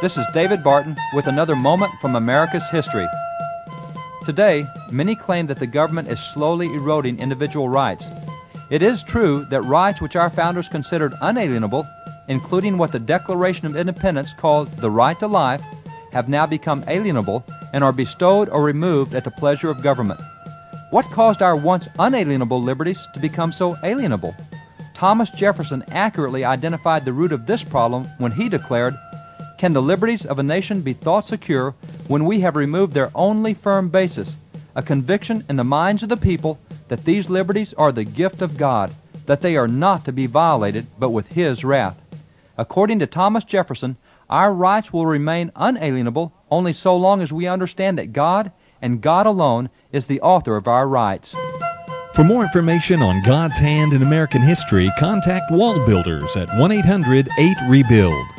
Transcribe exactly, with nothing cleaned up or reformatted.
This is David Barton with another moment from America's history. Today, many claim that the government is slowly eroding individual rights. It is true that rights which our founders considered unalienable, including what the Declaration of Independence called the right to life, have now become alienable and are bestowed or removed at the pleasure of government. What caused our once unalienable liberties to become so alienable? Thomas Jefferson accurately identified the root of this problem when he declared, "Can the liberties of a nation be thought secure when we have removed their only firm basis, a conviction in the minds of the people that these liberties are the gift of God, that they are not to be violated but with His wrath?" According to Thomas Jefferson, our rights will remain unalienable only so long as we understand that God, and God alone, is the author of our rights. For more information on God's hand in American history, contact Wall Builders at one eight hundred eight rebuild.